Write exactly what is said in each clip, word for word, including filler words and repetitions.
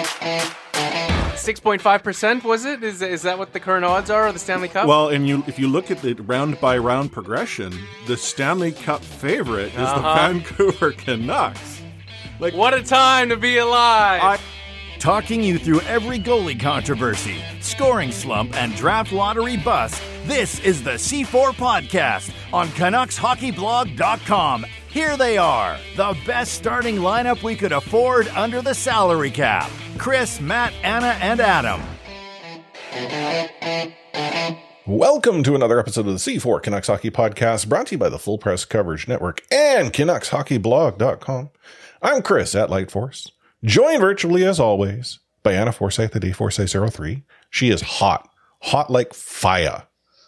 six point five percent, was it? Is is that what the current odds are of the Stanley Cup? Well, and you if you look at the round-by-round progression, the Stanley Cup favorite is uh-huh. the Vancouver Canucks. Like, what a time to be alive! I- Talking you through every goalie controversy, scoring slump, and draft lottery bust, this is the C four Podcast on Canucks Hockey Blog dot com. Here they are, the best starting lineup we could afford under the salary cap. Chris, Matt, Anna, and Adam. Welcome to another episode of the C four Canucks Hockey Podcast, brought to you by the Full Press Coverage Network and Canucks Hockey Blog dot com. I'm Chris at Lightforce, joined virtually as always by Anna Forsyth at A Forsyth zero three. She is hot, hot like fire.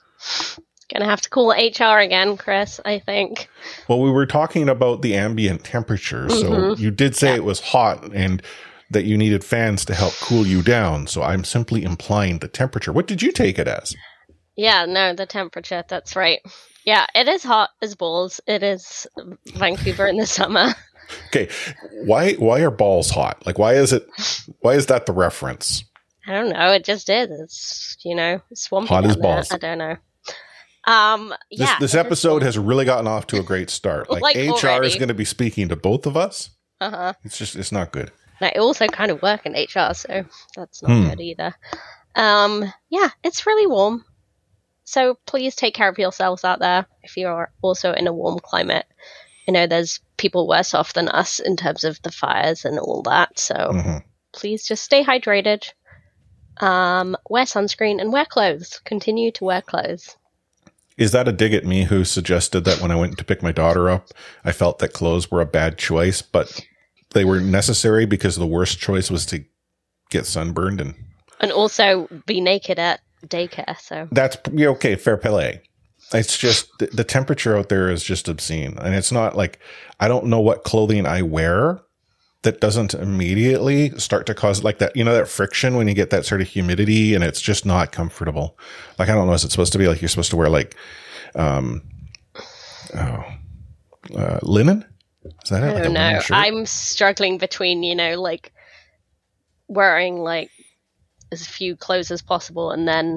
Gonna have to call H R again, Chris, I think. Well, we were talking about the ambient temperature, so mm-hmm. you did say yeah. it was hot and that you needed fans to help cool you down, so I'm simply implying the temperature. What did you take it as? Yeah, no, the temperature, that's right. Yeah, it is hot as balls. It is Vancouver in the summer. Okay, why why are balls hot? Like, why is it, why is that the reference? I don't know, it just is. It's, you know, swampy hot as balls. There. I don't know. Um, yeah, this, this episode has really gotten off to a great start. Like, like H R already. is going to be speaking to both of us. Uh-huh. It's just, it's not good. I also kind of work in H R, so that's not hmm. good either. Um, yeah, it's really warm. So please take care of yourselves out there if you're also in a warm climate. You know, there's people worse off than us in terms of the fires and all that. So mm-hmm. please just stay hydrated, um, wear sunscreen, and wear clothes. Continue to wear clothes. Is that a dig at me who suggested that when I went to pick my daughter up, I felt that clothes were a bad choice, but they were necessary because the worst choice was to get sunburned and and also be naked at daycare. So that's yeah, okay, fair play. It's just the, the temperature out there is just obscene, and it's not like I don't know what clothing I wear that doesn't immediately start to cause like that, you know, that friction when you get that sort of humidity, and it's just not comfortable. Like, I don't know, is it supposed to be like you're supposed to wear like, um, oh, uh, linen? Is that it? I like don't know. I'm struggling between, you know, like wearing like as few clothes as possible, and then,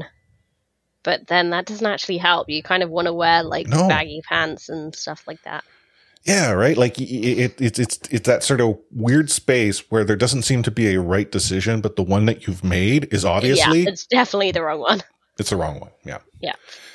but then that doesn't actually help. You kind of want to wear like no. baggy pants and stuff like that. Yeah, right. Like it, it, it's it's it's that sort of weird space where there doesn't seem to be a right decision, but the one that you've made is obviously yeah, it's definitely the wrong one. It's the wrong one. Yeah. Yeah.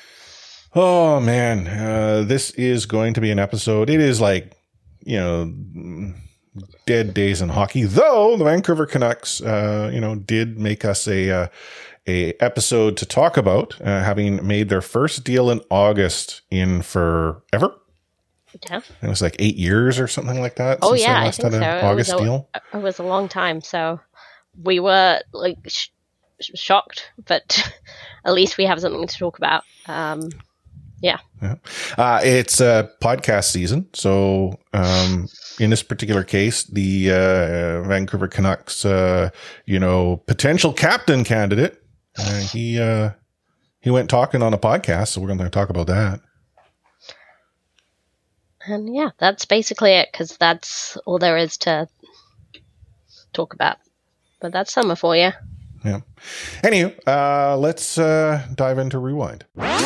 Oh man, uh, this is going to be an episode. It is like, you know, dead days in hockey. Though the Vancouver Canucks, uh, you know, did make us a uh, a episode to talk about, uh, having made their first deal in August in forever. Yeah. It was like eight years or something like that. Oh yeah, I think so. August it was a, deal. It was a long time, so we were like sh- shocked, but at least we have something to talk about. Um, yeah. yeah. Uh, it's a podcast season, so um, in this particular case, the uh, Vancouver Canucks, uh, you know, potential captain candidate, uh, he uh, he went talking on a podcast, so we're going to talk about that. And yeah, that's basically it, because that's all there is to talk about. But that's summer for you. Yeah. Anywho, uh, let's uh, dive into Rewind.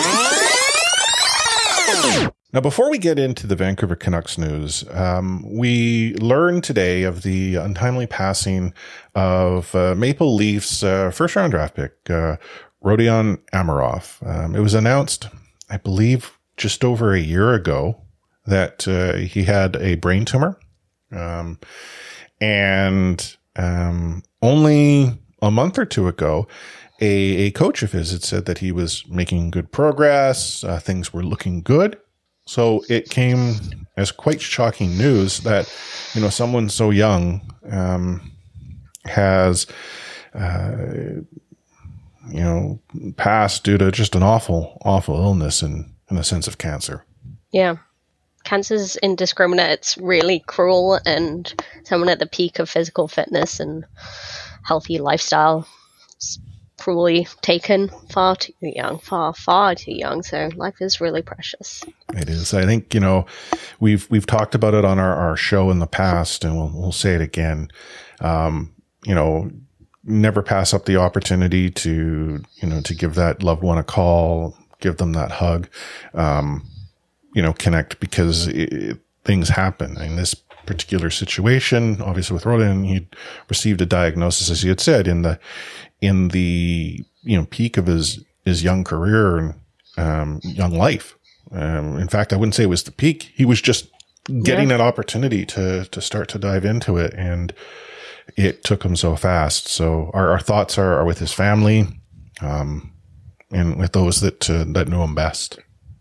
Now, before we get into the Vancouver Canucks news, um, we learned today of the untimely passing of uh, Maple Leafs' uh, first-round draft pick, uh, Rodion Amirov. Um, it was announced, I believe, just over a year ago, that uh, he had a brain tumor. Um, and um, only a month or two ago, a, a coach of his had said that he was making good progress. Uh, things were looking good. So it came as quite shocking news that, you know, someone so young um, has, uh, you know, passed due to just an awful, awful illness and, and a sense of cancer. Yeah. Cancer's indiscriminate. It's really cruel, and someone at the peak of physical fitness and healthy lifestyle is cruelly taken far too young, far, far too young. So life is really precious. It is. I think, you know, we've, we've talked about it on our, our show in the past, and we'll, we'll say it again. Um, you know, never pass up the opportunity to, you know, to give that loved one a call, give them that hug, um, you know, connect, because it, it, things happen. In this particular situation, obviously with Rodon, he received a diagnosis, as you had said, in the, in the, you know, peak of his, his young career and, um, young life. Um, in fact, I wouldn't say it was the peak. He was just getting yeah. that opportunity to, to start to dive into it. And it took him so fast. So our, our thoughts are, are with his family, um, and with those that, uh, that knew him best.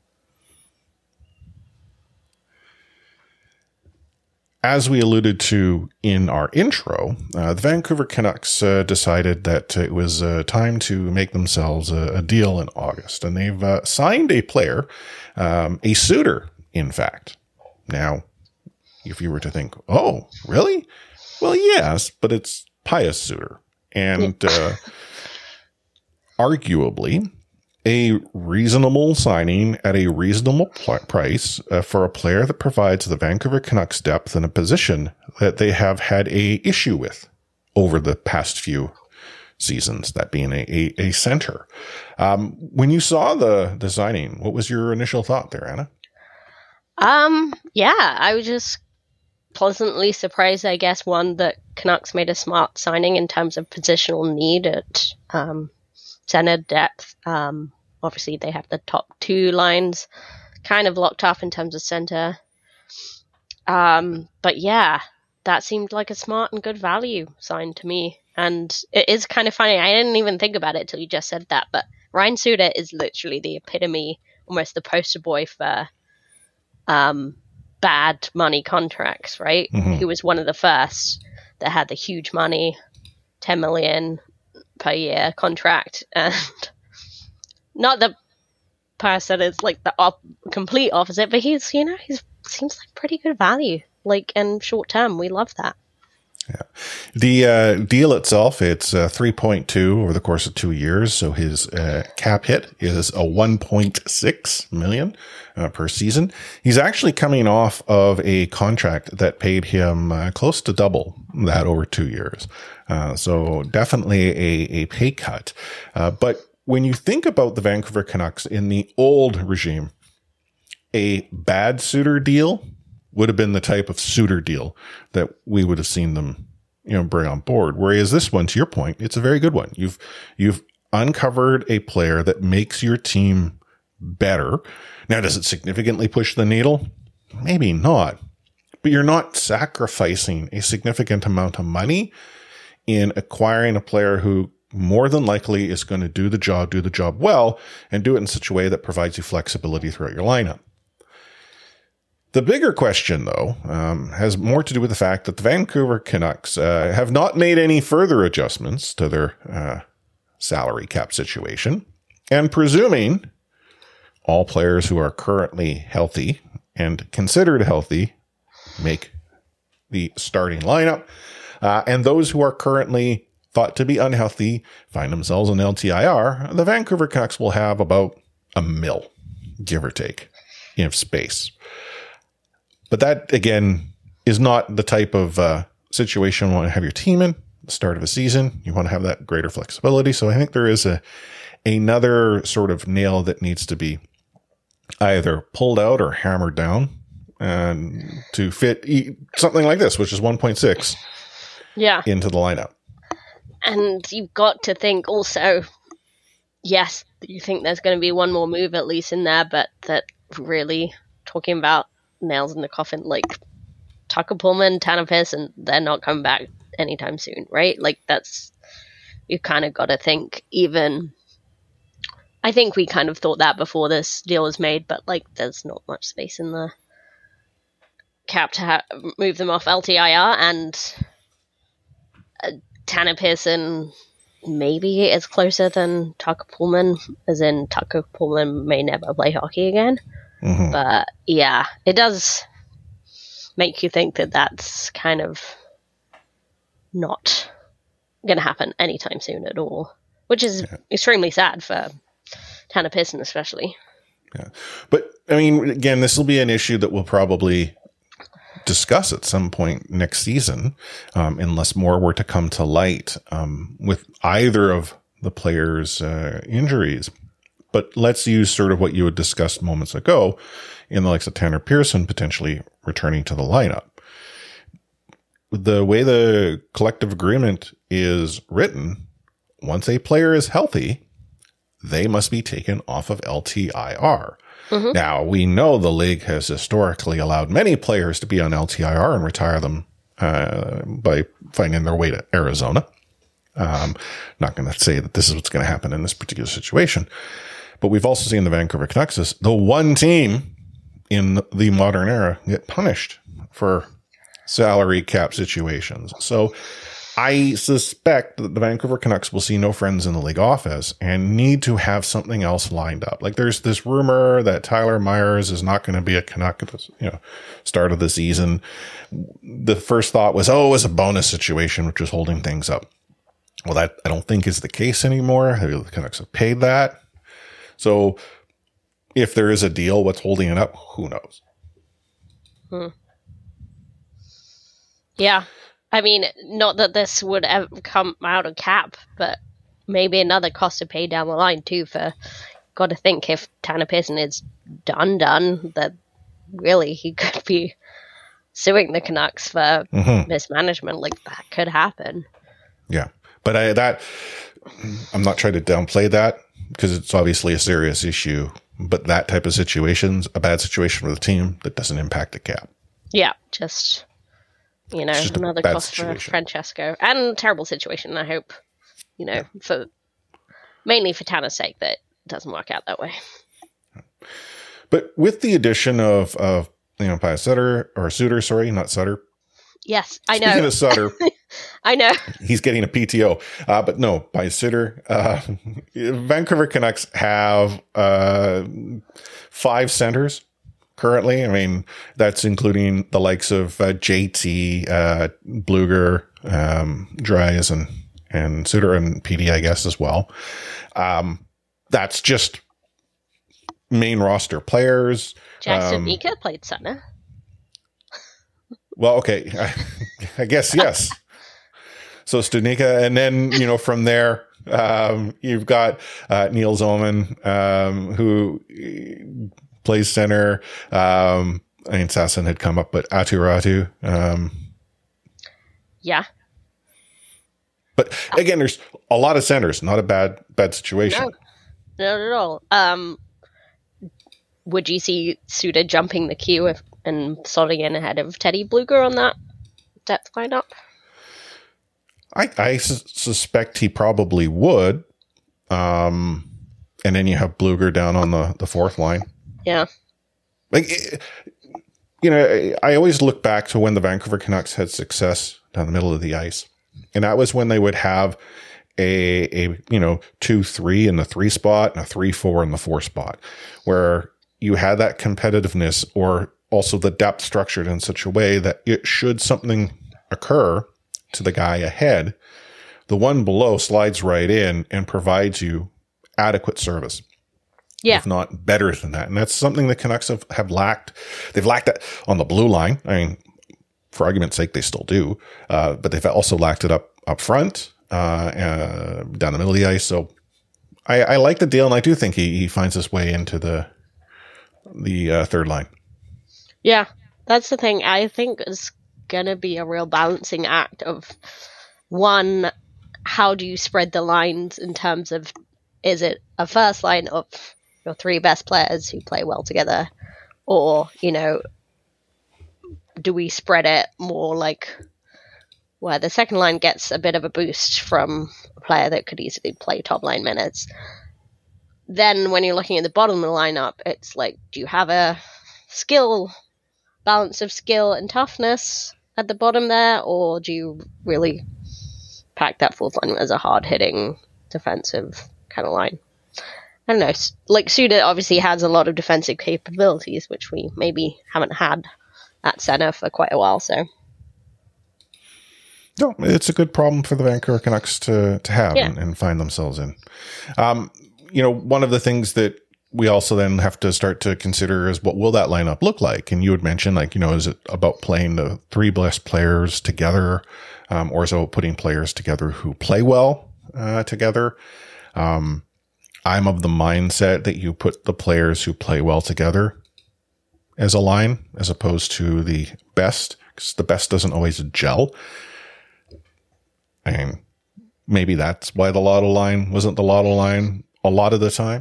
As we alluded to in our intro, uh, the Vancouver Canucks uh, decided that it was uh, time to make themselves a, a deal in August, and they've uh, signed a player, um, a suitor, in fact. Now, if you were to think, oh, really? Well, yes, but it's Pius Suter, and uh, arguably a reasonable signing at a reasonable pl- price uh, for a player that provides the Vancouver Canucks depth in a position that they have had a issue with over the past few seasons, that being a, a, a center. Um, when you saw the, the signing, what was your initial thought there, Anna? Um, yeah, I was just pleasantly surprised, I guess, one, that Canucks made a smart signing in terms of positional need at um, center depth. Um, obviously, they have the top two lines kind of locked off in terms of center. Um, but yeah, that seemed like a smart and good value sign to me. And it is kind of funny. I didn't even think about it till you just said that. But Ryan Suter is literally the epitome, almost the poster boy for um, bad money contracts, right? Mm-hmm. He was one of the first that had the huge money, ten million per year contract, and not the person is like the op- complete opposite, but he's, you know, he's seems like pretty good value, like, and short term. We love that. Yeah. The uh, deal itself, it's uh, three point two over the course of two years. So his uh, cap hit is a one point six million uh, per season. He's actually coming off of a contract that paid him uh, close to double that over two years. Uh, so definitely a, a pay cut. Uh, but when you think about the Vancouver Canucks in the old regime, a bad Suter deal would have been the type of Suter deal that we would have seen them, you know, bring on board. Whereas this one, to your point, it's a very good one. You've, you've uncovered a player that makes your team better. Now, does it significantly push the needle? Maybe not, but you're not sacrificing a significant amount of money in acquiring a player who more than likely is going to do the job, do the job well, and do it in such a way that provides you flexibility throughout your lineup. The bigger question, though, um, has more to do with the fact that the Vancouver Canucks uh, have not made any further adjustments to their uh, salary cap situation. And presuming all players who are currently healthy and considered healthy make the starting lineup, uh, and those who are currently thought to be unhealthy find themselves in L T I R, the Vancouver Canucks will have about a mil, give or take, in space. But that, again, is not the type of uh, situation you want to have your team in at the start of a season. You want to have that greater flexibility. So I think there is a another sort of nail that needs to be either pulled out or hammered down and to fit e- something like this, which is one point six yeah. into the lineup. And you've got to think also, yes, you think there's going to be one more move at least in there, but that really talking about nails in the coffin, like Tucker Pullman, Tanner Pearson, they're not coming back anytime soon, right? Like that's, you kind of got to think even, I think we kind of thought that before this deal was made, but like there's not much space in the cap to ha- move them off L T I R, and uh, Tanner Pearson maybe is closer than Tucker Pullman, as in Tucker Pullman may never play hockey again. Mm-hmm. But yeah, it does make you think that that's kind of not going to happen anytime soon at all, which is yeah. extremely sad for Tanner Pearson especially. Yeah. But I mean, again, this will be an issue that will probably discuss at some point next season, um, unless more were to come to light um, with either of the players' uh, injuries. But let's use sort of what you had discussed moments ago in the likes of Tanner Pearson potentially returning to the lineup. The way the collective agreement is written, once a player is healthy, they must be taken off of L T I R. Mm-hmm. Now, we know the league has historically allowed many players to be on L T I R and retire them uh, by finding their way to Arizona. Um, not going to say that this is what's going to happen in this particular situation, but we've also seen the Vancouver Canucks as the one team in the modern era get punished for salary cap situations. So I suspect that the Vancouver Canucks will see no friends in the league office and need to have something else lined up. Like there's this rumor that Tyler Myers is not going to be a Canuck at the you know, start of the season. The first thought was, oh, it was a bonus situation, which was holding things up. Well, that I don't think is the case anymore. The Canucks have paid that. So if there is a deal, what's holding it up? Who knows? Hmm. Yeah. I mean, not that this would ever come out of cap, but maybe another cost to pay down the line too. For got to think if Tanner Pearson is done, done, that really he could be suing the Canucks for mm-hmm. mismanagement. Like that could happen. Yeah, but I that I'm not trying to downplay that because it's obviously a serious issue. But that type of situation's a bad situation for the team that doesn't impact the cap. Yeah, just. You know, another cost situation. For Francesco. And terrible situation, I hope, you know, yeah. for mainly for Tanner's sake, that it doesn't work out that way. But with the addition of, of you know, Pius Sutter, or Suter, sorry, not Sutter. Yes, I know. Speaking of Sutter. I know. He's getting a P T O. Uh, but no, Pius Suter. Uh, Vancouver Canucks have uh, five centers. Currently, I mean, that's including the likes of uh, J T, uh, Bluger, um, Dries, and, and Suter, and P D, I guess, as well. Um, that's just main roster players. Jackson um, Nika played center. Well, okay. I, I guess, yes. So Stunica, and then, you know, from there, um, you've got uh, Neil Zoman, um, who plays center. Um, I mean, Sasson had come up, but Atu Ratu. Um, yeah. But again, there's a lot of centers. Not a bad bad situation. No, not at all. Um, would you see Suter jumping the queue if, and slotting in ahead of Teddy Bluger on that depth lineup? I, I su- suspect he probably would. Um, and then you have Bluger down on the, the fourth line. Yeah. Like, you know, I always look back to when the Vancouver Canucks had success down the middle of the ice. And that was when they would have a, a you know, two three in the three spot and a three four in the four spot, where you had that competitiveness, or also the depth structured in such a way that it should something occur to the guy ahead, the one below slides right in and provides you adequate service. Yeah. If not better than that. And that's something the Canucks have, have lacked. They've lacked that on the blue line. I mean, for argument's sake, they still do. Uh, but they've also lacked it up, up front, uh, uh, down the middle of the ice. So I, I like the deal, and I do think he, he finds his way into the, the uh, third line. Yeah, that's the thing. I think it's going to be a real balancing act of, one, how do you spread the lines in terms of, is it a first line of your three best players who play well together, or, you know, do we spread it more like where the second line gets a bit of a boost from a player that could easily play top line minutes? Then when you're looking at the bottom of the lineup, it's like, do you have a skill balance of skill and toughness at the bottom there, or do you really pack that fourth line as a hard-hitting defensive kind of line? I don't know. Like, Suter obviously has a lot of defensive capabilities, which we maybe haven't had at center for quite a while. So, no, it's a good problem for the Vancouver Canucks to to have, yeah. and, and find themselves in. Um, you know, one of the things that we also then have to start to consider is what will that lineup look like? And you had mentioned, like, you know, is it about playing the three best players together, um, or is it about putting players together who play well uh, together? Um, I'm of the mindset that you put the players who play well together as a line, as opposed to the best, because the best doesn't always gel. And maybe that's why the Lotto line wasn't the Lotto line a lot of the time.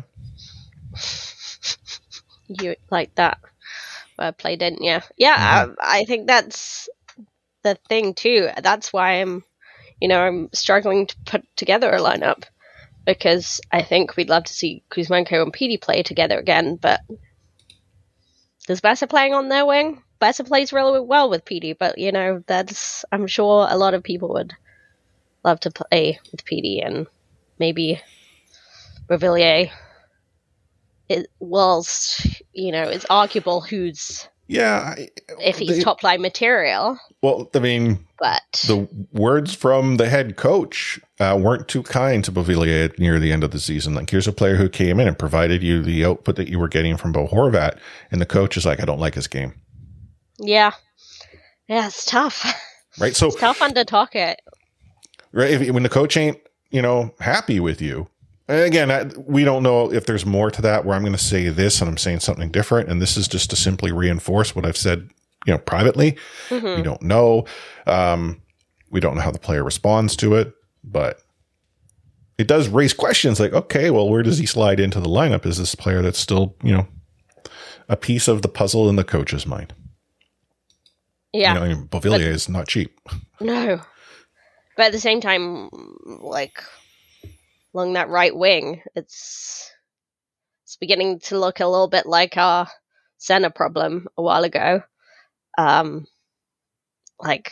You like that wordplay, didn't you? Yeah, mm-hmm. I, I think that's the thing too. That's why I'm, you know, I'm struggling to put together a lineup, because I think we'd love to see Kuzmenko and Petey play together again, but does Bessa playing on their wing? Bessa plays really well with Petey, but you know, that's, I'm sure a lot of people would love to play with Petey, and maybe Beauvillier. It, whilst, you know, it's arguable who's, yeah, I, if he's they, top line material. Well, I mean, but the words from the head coach uh, weren't too kind to Beauvillier near the end of the season. Like, here's a player who came in and provided you the output that you were getting from Bo Horvat, and the coach is like, I don't like his game. Yeah. Yeah, it's tough. Right? So it's tough under Tocchet. Right? If, when the coach ain't, you know, happy with you, again, I, we don't know if there's more to that where I'm going to say this and I'm saying something different. And this is just to simply reinforce what I've said, you know, privately. Mm-hmm. We don't know. Um, we don't know how the player responds to it, but it does raise questions like, okay, well, where does he slide into the lineup? Is this a player that's still, you know, a piece of the puzzle in the coach's mind? Yeah. You know, I mean, Beauvillier is not cheap. No. But at the same time, like, along that right wing, it's it's beginning to look a little bit like our center problem a while ago. Um, like,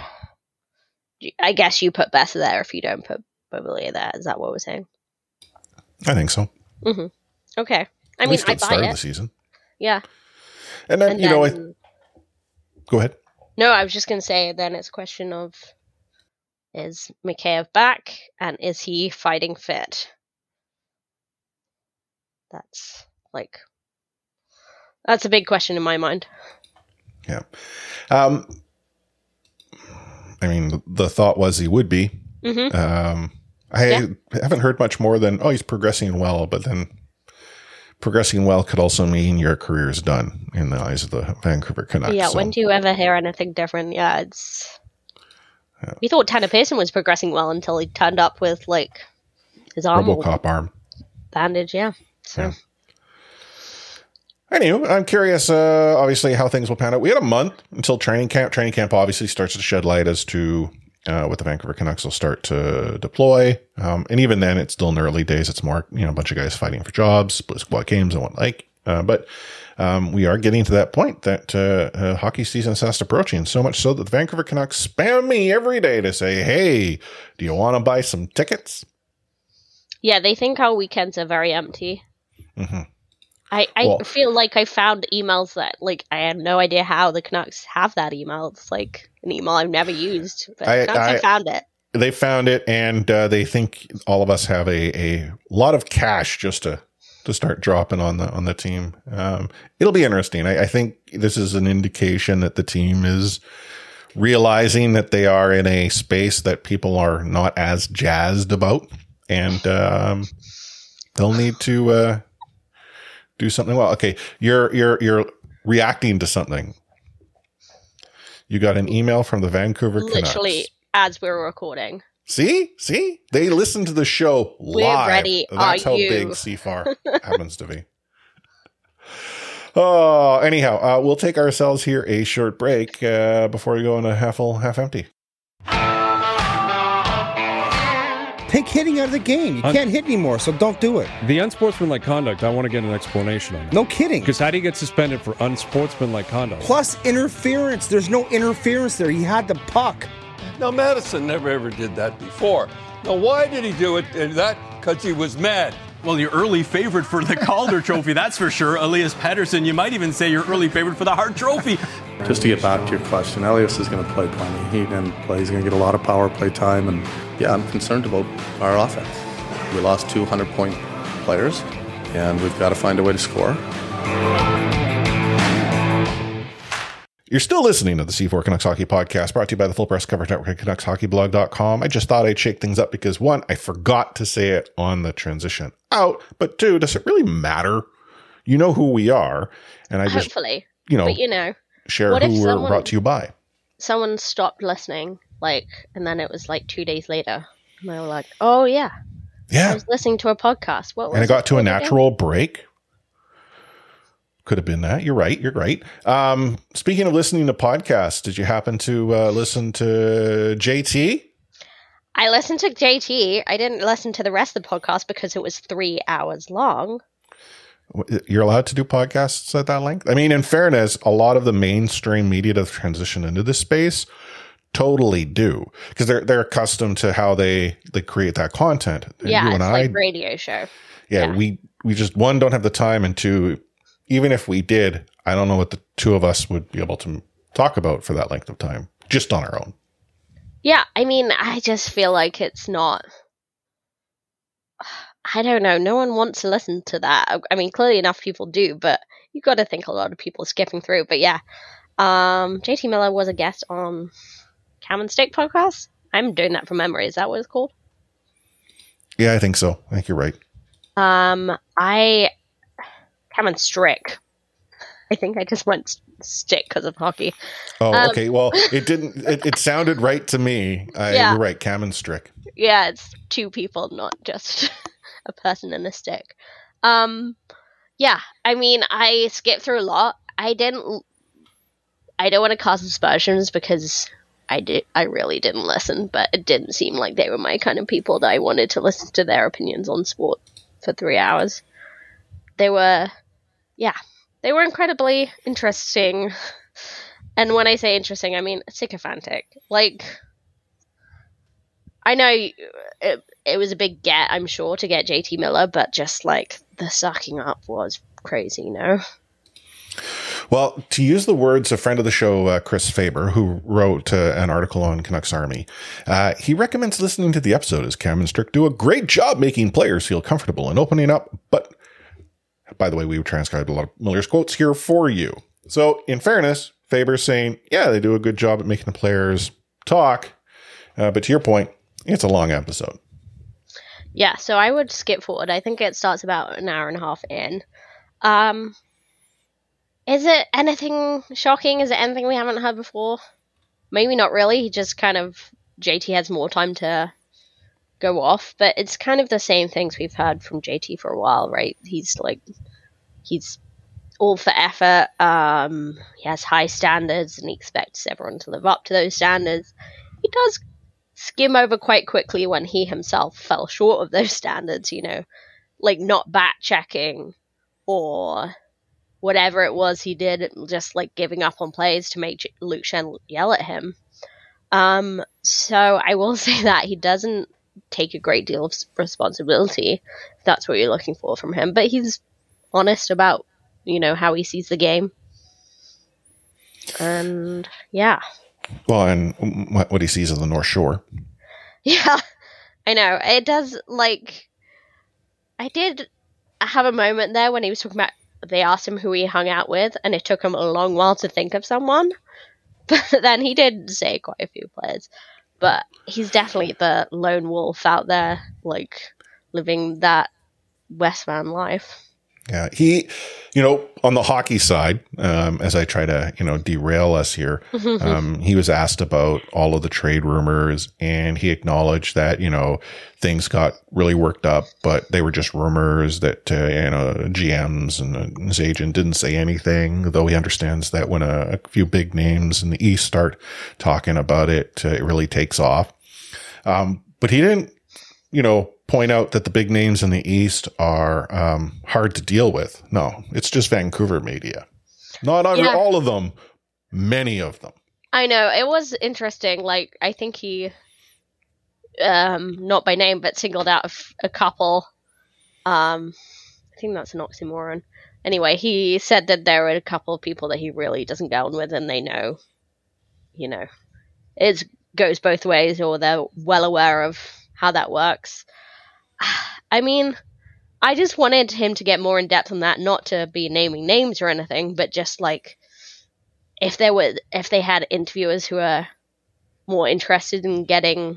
I guess you put Bessa there if you don't put Beauvillier there. Is that what we're saying? I think so. Mm-hmm. Okay. I At mean, least I at the buy start it. of the season. Yeah. And then, and you then, know, I... Go ahead. No, I was just going to say then it's a question of, is Mikheyev back, and is he fighting fit? That's like, that's a big question in my mind. Yeah. Um, I mean, the thought was he would be. Mm-hmm. Um, I yeah. haven't heard much more than, oh, he's progressing well, but then progressing well could also mean your career is done in the eyes of the Vancouver Canucks. Yeah, so. When do you ever hear anything different? Yeah, it's... Yeah. We thought Tanner Pearson was progressing well until he turned up with, like, his arm. RoboCop arm. Bandage, yeah. So. Yeah. Anyway, I'm curious, uh, obviously, how things will pan out. We had a month until training camp. Training camp obviously starts to shed light as to uh, what the Vancouver Canucks will start to deploy. Um, and even then, it's still in the early days. It's more, you know, a bunch of guys fighting for jobs, split squad games and what like. Uh, but um, we are getting to that point that uh, uh, hockey season is fast approaching, so much so that the Vancouver Canucks spam me every day to say, hey, do you want to buy some tickets? Yeah, they think our weekends are very empty. Mm-hmm. I, I well, feel like I found emails that, like, I had no idea how the Canucks have that email. It's like an email I've never used, but I, Canucks I, have found it. They found it, and uh, they think all of us have a, a lot of cash just to to start dropping on the on the team. Um, it'll be interesting. I, I think this is an indication that the team is realizing that they are in a space that people are not as jazzed about, and um, they'll need to uh, do something well. Okay, you're you're you're reacting to something. You got an email from the Vancouver Canucks. Literally as we were recording. See? See? They listen to the show live. We're ready. That's Are how you? big C F A R happens to be. Oh, anyhow, uh, we'll take ourselves here a short break uh, before we go into half full, half empty. Take hitting out of the game. You Un- can't hit anymore, so don't do it. The unsportsmanlike conduct, I want to get an explanation on it. No kidding. Because how do you get suspended for unsportsmanlike conduct? Plus interference. There's no interference there. He had the puck. Now, Madison never ever did that before. Now, why did he do it? And that because he was mad. Well, your early favorite for the Calder Trophy, that's for sure. Elias Pettersson, you might even say your early favorite for the Hart Trophy. Just to get back to your question, Elias is going to play plenty. He didn't play. He's going to get a lot of power play time. And, yeah, I'm concerned about our offense. We lost two hundred-point players, and we've got to find a way to score. You're still listening to the C four Canucks Hockey Podcast, brought to you by the Full Press Coverage Network at Canucks Hockey Blog dot com. I just thought I'd shake things up because, one, I forgot to say it on the transition out, but two, does it really matter? You know who we are, and I just, Hopefully. you know, but you know, share what if who we're someone- brought to you by. someone stopped listening, like, and then it was like two days later, and they were like, "Oh yeah, I Yeah, was listening to a podcast." What was and it got to a called again? natural break. Could have been that. You're right. You're right. Um, speaking of listening to podcasts, did you happen to uh, listen to J T? I listened to J T. I didn't listen to the rest of the podcast because it was three hours long. You're allowed to do podcasts at that length? I mean, in fairness, a lot of the mainstream media that transition into this space totally do, because they're they're accustomed to how they they create that content. And Yeah, you it's and I, like radio show. yeah, yeah. we we just one don't have the time, and two, even if we did, I don't know what the two of us would be able to talk about for that length of time, just on our own. Yeah, I mean, I just feel like it's not. I don't know. No one wants to listen to that. I mean, clearly enough people do, but you got to think a lot of people are skipping through. But yeah, um, J T Miller was a guest on Cam and Stick podcast. I'm doing that from memory. Is that what it's called? Yeah, I think so. I think you're right. Um, I Cam and Strick. I think I just went stick because of hockey. Oh, Um, okay. Well, it didn't. It, it sounded right to me. Uh, Yeah. You're right. Cam and Strick. Yeah, it's two people, not just a person and a stick. Um, yeah, I mean, I skipped through a lot. I didn't. I don't want to cast aspersions because I did. I really didn't listen, but it didn't seem like they were my kind of people that I wanted to listen to their opinions on sport for three hours. They were, yeah, they were incredibly interesting. And when I say interesting, I mean sycophantic. Like, I know it, it was a big get, I'm sure, to get J T Miller, but just like the sucking up was crazy, you know? Well, to use the words of friend of the show, uh, Chris Faber, who wrote uh, an article on Canucks Army, uh, he recommends listening to the episode as Cam and Strick do a great job making players feel comfortable and opening up. But by the way, we transcribed a lot of Miller's quotes here for you. So in fairness, Faber's saying, yeah, they do a good job at making the players talk. Uh, but to your point, it's a long episode. Yeah, so I would skip forward. I think it starts about an hour and a half in. Um, is it anything shocking? Is it anything we haven't heard before? Maybe not really. He just kind of, J T has more time to go off, but it's kind of the same things we've heard from J T for a while, right? He's like, he's all for effort. Um, he has high standards and he expects everyone to live up to those standards. He does skim over quite quickly when he himself fell short of those standards, you know, like not back checking or whatever it was he did, just like giving up on plays to make Luke Shen yell at him. Um, so I will say that he doesn't take a great deal of responsibility, if that's what you're looking for from him, but he's honest about, you know, how he sees the game. And yeah. Well, and what what he sees of the North Shore. Yeah, I know. It does, like, I did have a moment there when he was talking about, they asked him who he hung out with, and it took him a long while to think of someone. But then he did say quite a few players. But he's definitely the lone wolf out there, like, living that West Van life. Yeah, he, you know, on the hockey side, um, as I try to, you know, derail us here, um, he was asked about all of the trade rumors, and he acknowledged that, you know, things got really worked up, but they were just rumors that, uh, you know, G Ms and his agent didn't say anything, though he understands that when a, a few big names in the East start talking about it, uh, it really takes off. Um, but he didn't, you know, point out that the big names in the East are um, hard to deal with. No, it's just Vancouver media. Not every, Yeah. all of them, many of them. I know, it was interesting. Like, I think he, um, not by name, but singled out a, f- a couple. Um, I think that's an oxymoron. Anyway, he said that there were a couple of people that he really doesn't get on with, and they know, you know, it goes both ways, or they're well aware of how that works. I mean, I just wanted him to get more in depth on that, not to be naming names or anything, but just like if there were if they had interviewers who are more interested in getting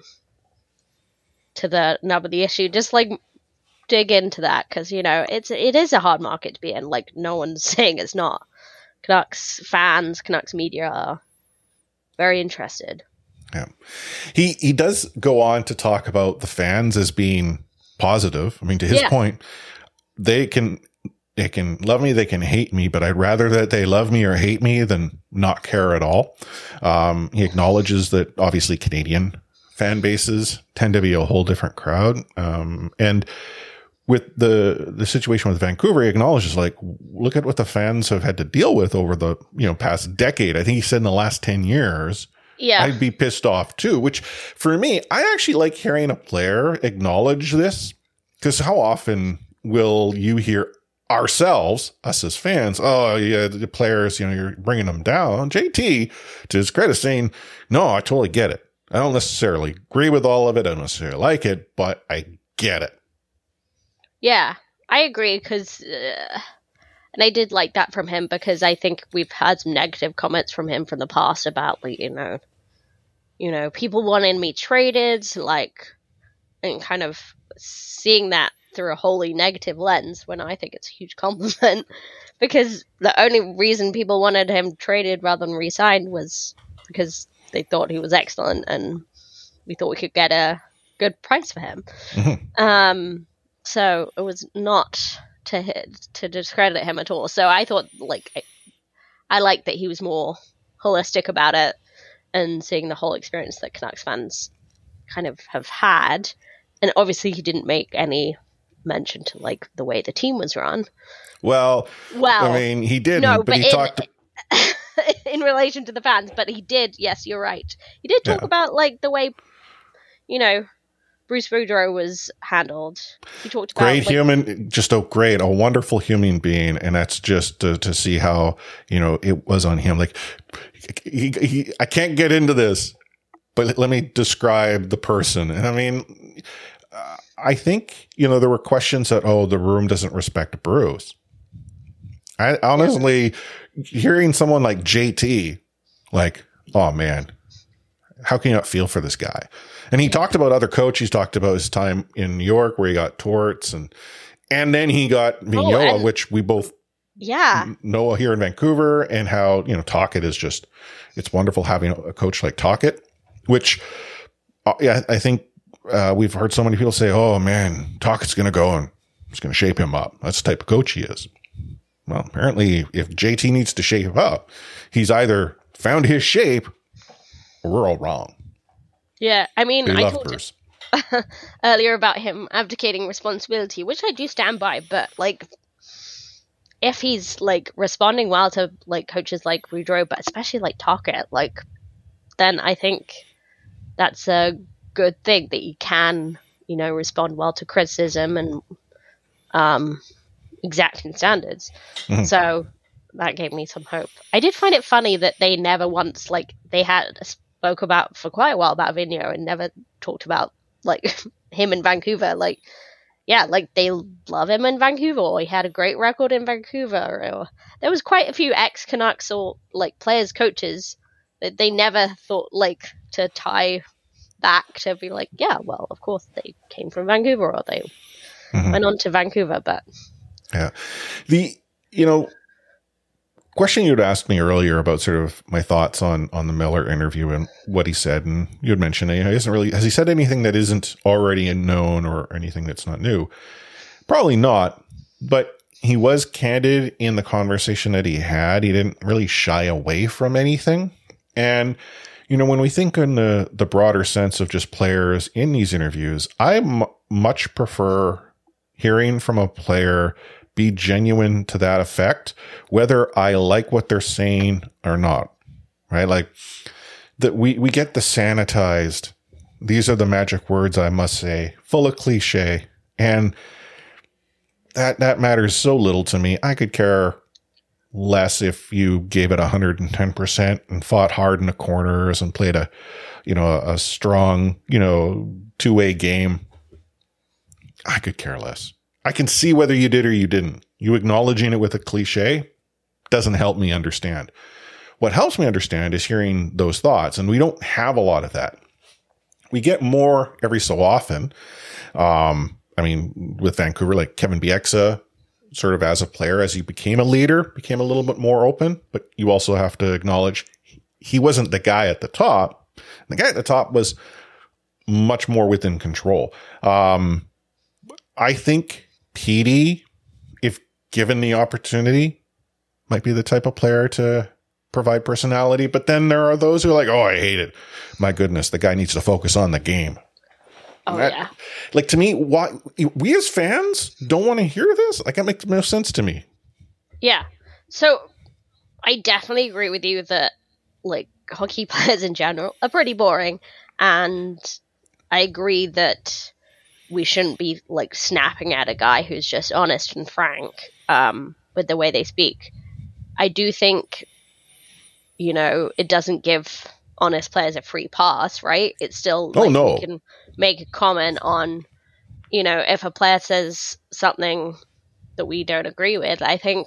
to the nub of the issue, just like dig into that, because you know it's it is a hard market to be in. Like no one's saying it's not. Canucks fans, Canucks media are very interested. Yeah, he he does go on to talk about the fans as being positive. I mean, to his Yeah. point, they can they can love me, they can hate me, but I'd rather that they love me or hate me than not care at all. Um, he acknowledges that obviously Canadian fan bases tend to be a whole different crowd, um, and with the the situation with Vancouver, he acknowledges, like, look at what the fans have had to deal with over the you know past decade. I think he said in the last ten years. Yeah. I'd be pissed off too, which for me, I actually like hearing a player acknowledge this, because how often will you hear ourselves, us as fans, oh yeah, the players, you know, you're bringing them down. J T, to his credit, saying, no, I totally get it. I don't necessarily agree with all of it. I don't necessarily like it, but I get it. Yeah, I agree, because, uh, and I did like that from him, because I think we've had some negative comments from him from the past about, like, you know, you know, people wanting me traded, like, and kind of seeing that through a wholly negative lens, when I think it's a huge compliment, because the only reason people wanted him traded rather than re-signed was because they thought he was excellent, and we thought we could get a good price for him. Mm-hmm. Um, so it was not to hit, to discredit him at all. So I thought, like, I, I liked that he was more holistic about it and seeing the whole experience that Canucks fans kind of have had. And obviously he didn't make any mention to, like, the way the team was run. Well, well I mean, he didn't, no, but, but he in, talked in relation to the fans, but he did, yes, you're right. He did talk Yeah. about, like, the way, you know, Bruce Boudreau was handled. He talked about great like, human, just a great, a wonderful human being. And that's just to, to see how, you know, it was on him. Like, he, he, I can't get into this, but let me describe the person. And I mean, uh, I think, you know, there were questions that, oh, the room doesn't respect Bruce. I honestly, hearing someone like J T, like, oh man, how can you not feel for this guy? And he talked about other coaches. He's talked about his time in New York where he got Torts, and and then he got Vignola, oh, and, which we both yeah know here in Vancouver, and how, you know, Tocchet is just, it's wonderful having a coach like Tocchet, which, uh, yeah, I think uh, we've heard so many people say, oh man, Tocchet's going to go and it's going to shape him up. That's the type of coach he is. Well, apparently if J T needs to shape up, he's either found his shape or we're all wrong. Yeah, I mean, We I love talked Bruce. earlier about him abdicating responsibility, which I do stand by, but, like, if he's, like, responding well to, like, coaches like Boudreau, but especially, like, Tocchet, like, then I think that's a good thing, that you can, you know, respond well to criticism and um, exacting standards. Mm-hmm. So that gave me some hope. I did find it funny that they never once, like, they had spoke about for quite a while about Vigneault and never talked about, like, him in Vancouver. Like, yeah, like, they love him in Vancouver, or he had a great record in Vancouver, or there was quite a few ex-Canucks or, like, players, coaches that they never thought, like, to tie back to be like, yeah, well, of course they came from Vancouver, or they mm-hmm. went on to Vancouver, but yeah, the you know question you'd asked me earlier about sort of my thoughts on on the Miller interview and what he said, and you had mentioned he hasn't really has he said anything that isn't already known or anything that's not new? Probably not, but he was candid in the conversation that he had. He didn't really shy away from anything. And, you know, when we think in the, the broader sense of just players in these interviews, I m- much prefer hearing from a player be genuine to that effect, whether I like what they're saying or not, right? Like that we, we get the sanitized, these are the magic words I must say, full of cliche. And that, that matters so little to me. I could care less if you gave it one hundred ten percent and fought hard in the corners and played a, you know, a, a strong, you know, two-way game. I could care less. I can see whether you did or you didn't. You acknowledging it with a cliche doesn't help me understand. What helps me understand is hearing those thoughts, and we don't have a lot of that. We get more every so often. Um, I mean, with Vancouver, like Kevin Bieksa, sort of as a player, as he became a leader, became a little bit more open, but you also have to acknowledge he wasn't the guy at the top. The guy at the top was much more within control. Um, I think P D, if given the opportunity, might be the type of player to provide personality. But then there are those who are like, oh, I hate it. My goodness, the guy needs to focus on the game. Oh, that, yeah. Like, to me, why we as fans don't want to hear this? Like, that makes no sense to me. Yeah. So I definitely agree with you that, like, hockey players in general are pretty boring. And I agree that we shouldn't be, like, snapping at a guy who's just honest and frank um, with the way they speak. I do think, you know, it doesn't give honest players a free pass, right? It's still, like, oh, no. we can make a comment on, you know, if a player says something that we don't agree with, I think,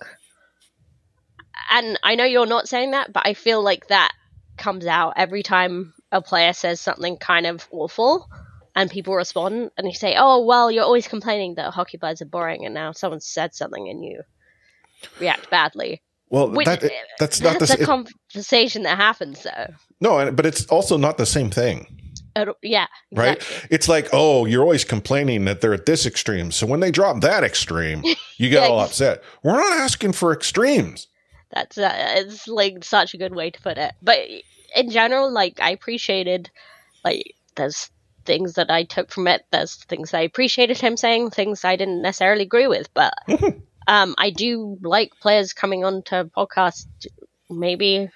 and I know you're not saying that, but I feel like that comes out every time a player says something kind of awful and people respond and you say, oh, well, you're always complaining that hockey players are boring, and now someone said something and you react badly. Well, Which, that, that's not that's the a conversation that happens, though. No, but it's also not the same thing. Uh, yeah, exactly. Right? It's like, oh, you're always complaining that they're at this extreme. So when they drop that extreme, you get all upset. We're not asking for extremes. That's uh, it's like such a good way to put it. But in general, like, I appreciated, like, there's things that I took from it. There's things I appreciated him saying, things I didn't necessarily agree with. But um, I do like players coming onto podcasts. Maybe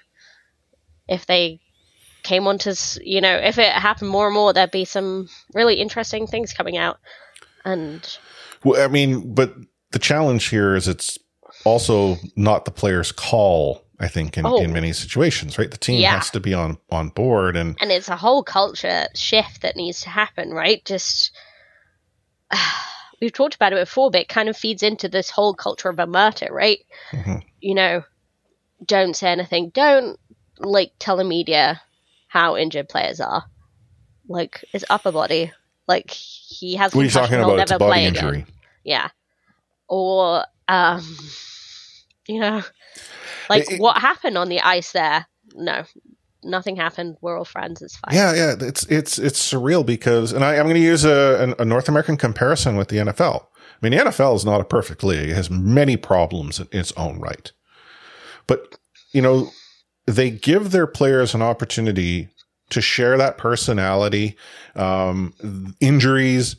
if they came onto, you know, if it happened more and more, there'd be some really interesting things coming out. And well, I mean, but the challenge here is it's also not the player's call, I think, in, oh, in many situations, right? The team yeah. has to be on, on board. And, and it's a whole culture shift that needs to happen, right? Just, uh, we've talked about it before, but it kind of feeds into this whole culture of omerta, right? Mm-hmm. You know, don't say anything. Don't, like, tell the media how injured players are. Like, his upper body. Like, he has what are you talking about? It's a body injury. Again. Yeah. Or, um, you know, like, it, what happened on the ice there? No, nothing happened. We're all friends. It's fine. Yeah, yeah. It's it's it's surreal because, and I, I'm going to use a, a North American comparison with the N F L. I mean, the N F L is not a perfect league. It has many problems in its own right. But, you know, they give their players an opportunity to share that personality, um, injuries.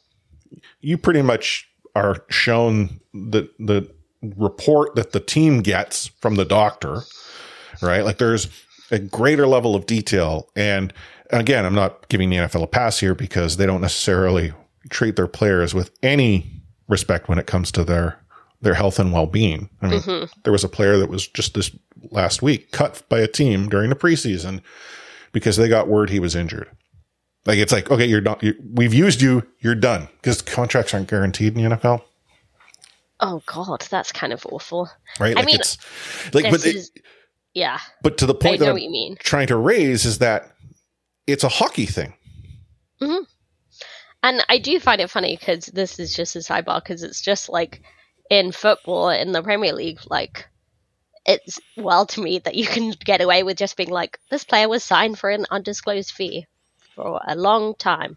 You pretty much are shown the, the report that the team gets from the doctor, right? Like, there's a greater level of detail. And again, I'm not giving the N F L a pass here because they don't necessarily treat their players with any respect when it comes to their their health and well-being. I mean, mm-hmm. there was a player that was just this last week cut by a team during the preseason because they got word he was injured. Like, it's like, okay, you're done. You, we've used you. You're done, because contracts aren't guaranteed in the N F L. Oh God, that's kind of awful. Right? I like mean, it's like, but is, it, yeah. But to the point I know that what I'm you mean. trying to raise is that it's a hockey thing. Mm-hmm. And I do find it funny because this is just a sidebar, because it's just like in football, in the Premier League, like, it's well to me that you can get away with just being like, this player was signed for an undisclosed fee for a long time.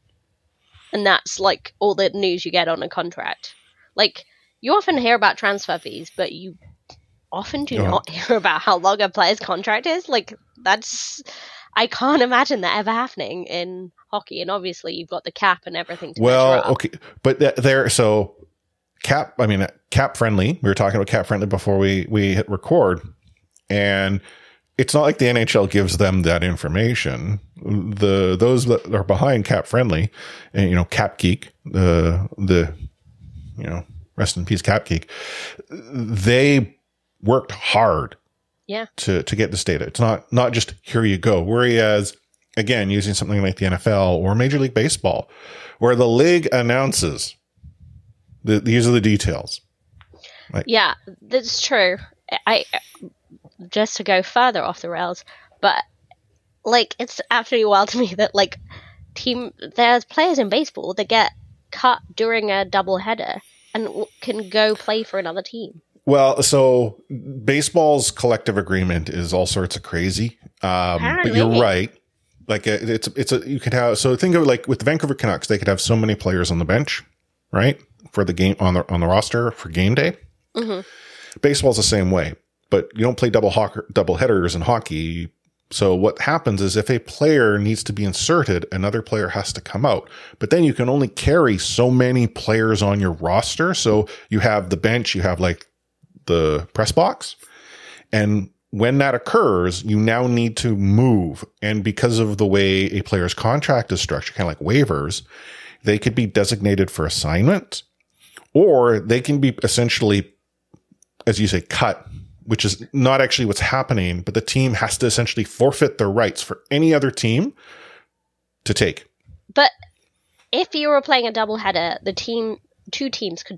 And that's like all the news you get on a contract. Like, you often hear about transfer fees, but you often do yeah. not hear about how long a player's contract is. Like, that's, I can't imagine that ever happening in hockey. And obviously you've got the cap and everything to well, measure up. Okay. But th- there, so cap, I mean, cap friendly, we were talking about cap friendly before we, we hit record, and it's not like the N H L gives them that information. The, those that are behind cap friendly, and, you know, Cap Geek, the, the, you know, rest in peace, Cap Geek, they worked hard yeah. to, to get this data. It's not, not just here you go. Whereas, again, using something like the N F L or Major League Baseball, where the league announces The, these are the details. Like, yeah, that's true. I just to go further off the rails, but like it's absolutely wild to me that like team there's players in baseball that get cut during a doubleheader and w- can go play for another team. Well, so baseball's collective agreement is all sorts of crazy. Um, but you're right. Like it, it's it's a you could have so think of it like with the Vancouver Canucks, they could have so many players on the bench, right, for the game on the on the roster for game day. Mm-hmm. Baseball's the same way, but you don't play double ho- double headers in hockey. So what happens is if a player needs to be inserted, another player has to come out. But then you can only carry so many players on your roster. So you have the bench, you have like the press box, and when that occurs, you now need to move. And because of the way a player's contract is structured, kind of like waivers, they could be designated for assignment, or they can be essentially, as you say, cut, which is not actually what's happening, but the team has to essentially forfeit their rights for any other team to take. But if you were playing a doubleheader, the team, two teams could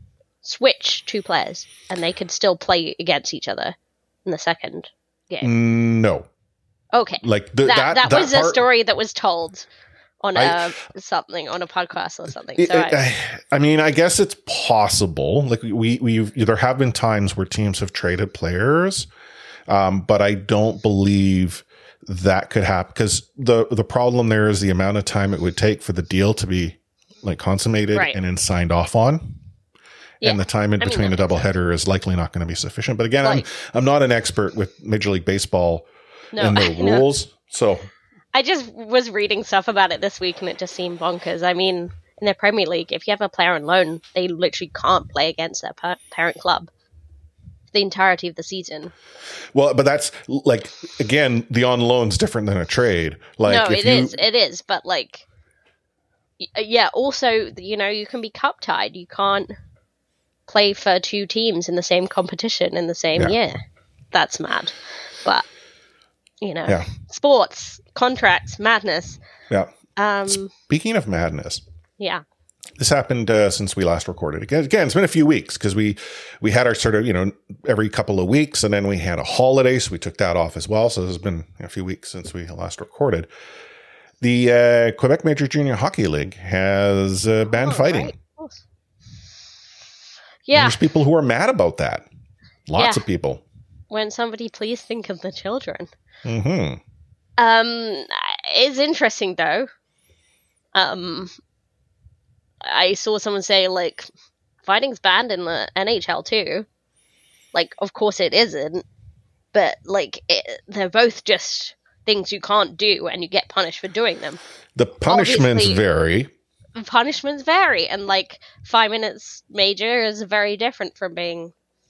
switch two players, and they could still play against each other in the second game. No. Okay. Like the, that, that, that, that was part, a story that was told on I, a something on a podcast or something. It, so it, I, I mean, I guess it's possible. Like we we there have been times where teams have traded players, um, but I don't believe that could happen because the the problem there is the amount of time it would take for the deal to be like consummated right. and then signed off on. Yeah. And the time in I mean, between a doubleheader is likely not going to be sufficient. But again, like, I'm I'm not an expert with Major League Baseball no, and their rules, so I just was reading stuff about it this week, and it just seemed bonkers. I mean, in the Premier League, if you have a player on loan, they literally can't play against their par- parent club for the entirety of the season. Well, but that's like again, the on loan's different than a trade. Like, no, if it you, is, it is, but like, yeah. Also, you know, you can be cup tied. You can't play for two teams in the same competition in the same Yeah. year. That's mad. But, you know, Yeah. sports, contracts, madness. Yeah. Um, Speaking of madness, yeah. this happened uh, since we last recorded. Again, again, it's been a few weeks because we we had our sort of, you know, every couple of weeks, and then we had a holiday, so we took that off as well. So it's been a few weeks since we last recorded. The uh, Quebec Major Junior Hockey League has uh, banned Oh, fighting. right, of course. Yeah. And there's people who are mad about that. Lots Yeah. of people. When somebody please think of the children. Mm-hmm. Um, it's interesting though. Um, I saw someone say like, fighting's banned in the N H L too. Like, of course it isn't, but like, it, they're both just things you can't do, and you get punished for doing them. The punishments Obviously- vary. Punishments vary, and like five minutes major is very different from being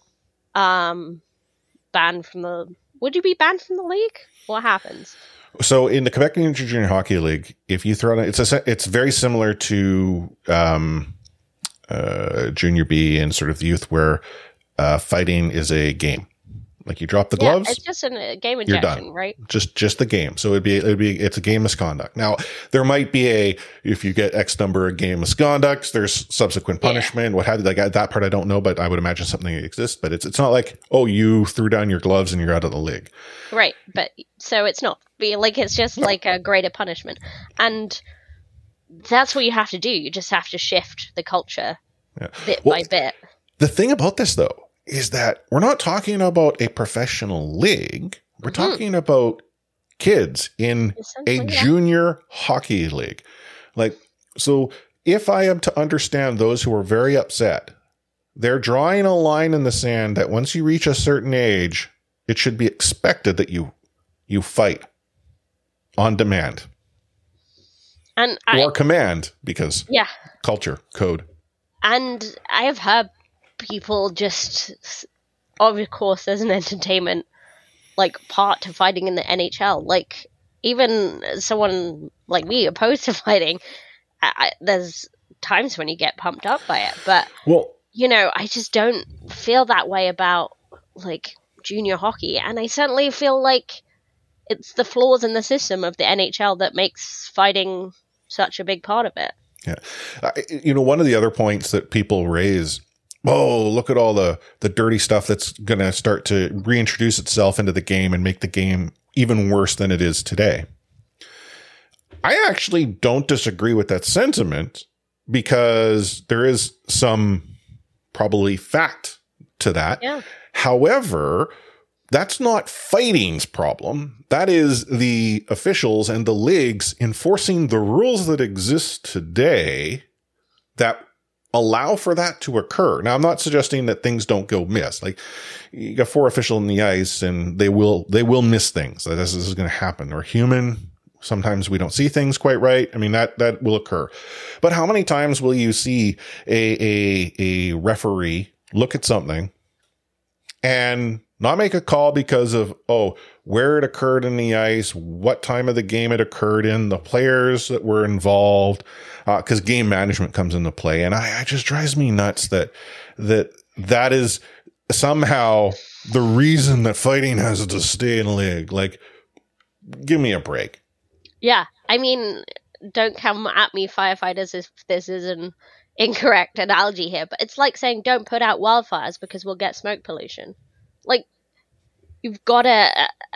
um banned from the. Would you be banned from the league? What happens? So in the Quebec Major Junior Hockey League, if you throw it, it's a, it's very similar to um, uh, Junior B and sort of youth, where uh, fighting is a game. Like you drop the Yeah, gloves, it's just a game you're injection, done. right? Just just the game. So it'd be it'd be it's a game misconduct. Now there might be a if you get X number of game misconducts, there's subsequent punishment. What have you? Like that part I don't know, but I would imagine something exists. But it's it's not like, oh, you threw down your gloves and you're out of the league. Right, but so it's not be like it's just like a greater punishment, and that's what you have to do. You just have to shift the culture Yeah. bit Well, by bit. The thing about this though is that we're not talking about a professional league. We're Mhm. talking about kids in a Essentially, yeah. junior hockey league. Like, so if I am to understand those who are very upset, they're drawing a line in the sand that once you reach a certain age, it should be expected that you, you fight on demand And I, or command because yeah, culture, code. and I have heard people just, of course, there's an entertainment like part to fighting in the N H L. Like even someone like me opposed to fighting, I, I, there's times when you get pumped up by it, but Well, you know, I just don't feel that way about like junior hockey, and I certainly feel like it's the flaws in the system of the N H L that makes fighting such a big part of it. Yeah. Uh, you know, one of the other points that people raise, oh, look at all the, the dirty stuff that's going to start to reintroduce itself into the game and make the game even worse than it is today. I actually don't disagree with that sentiment because there is some probably fact to that. Yeah. However, that's not fighting's problem. That is the officials and the leagues enforcing the rules that exist today that allow for that to occur. Now, I'm not suggesting that things don't go miss. Like, you got four officials on the ice and they will, they will miss things. This is going to happen. We're human. Sometimes we don't see things quite right. I mean, that, that will occur. But how many times will you see a, a, a referee look at something and not make a call because of, oh, where it occurred in the ice, what time of the game it occurred in, the players that were involved, because uh, game management comes into play. And I, it just drives me nuts that, that, that is somehow the reason that fighting has to stay in the league. Like, give me a break. Yeah. I mean, don't come at me, firefighters, if this is an incorrect analogy here, but it's like saying don't put out wildfires because we'll get smoke pollution. Like, you've got to,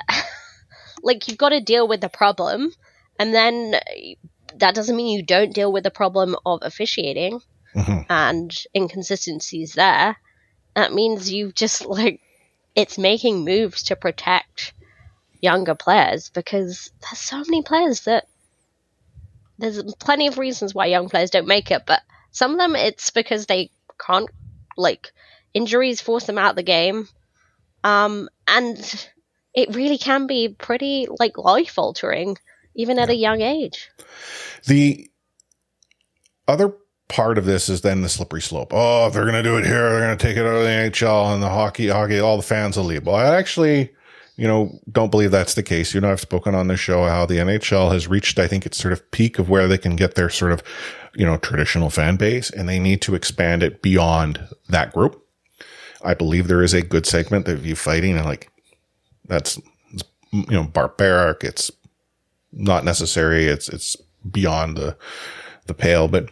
like, you've got to deal with the problem, and then that doesn't mean you don't deal with the problem of officiating mm-hmm. and inconsistencies there. That means you've just, like, it's making moves to protect younger players, because there's so many players that, there's plenty of reasons why young players don't make it, but some of them it's because they can't, like, injuries force them out of the game. Um, and it really can be pretty, like, life-altering, even at yeah. a young age. The other part of this is then the slippery slope. Oh, if they're going to do it here, they're going to take it out of the N H L and the hockey, hockey, all the fans will leave. Well, I actually, you know, don't believe that's the case. You know, I've spoken on this show how the N H L has reached, I think, its sort of peak of where they can get their sort of, you know, traditional fan base, and they need to expand it beyond that group. I believe there is a good segment that view fighting and, like, that's, you know, barbaric. It's not necessary. It's, it's beyond the, the pale, but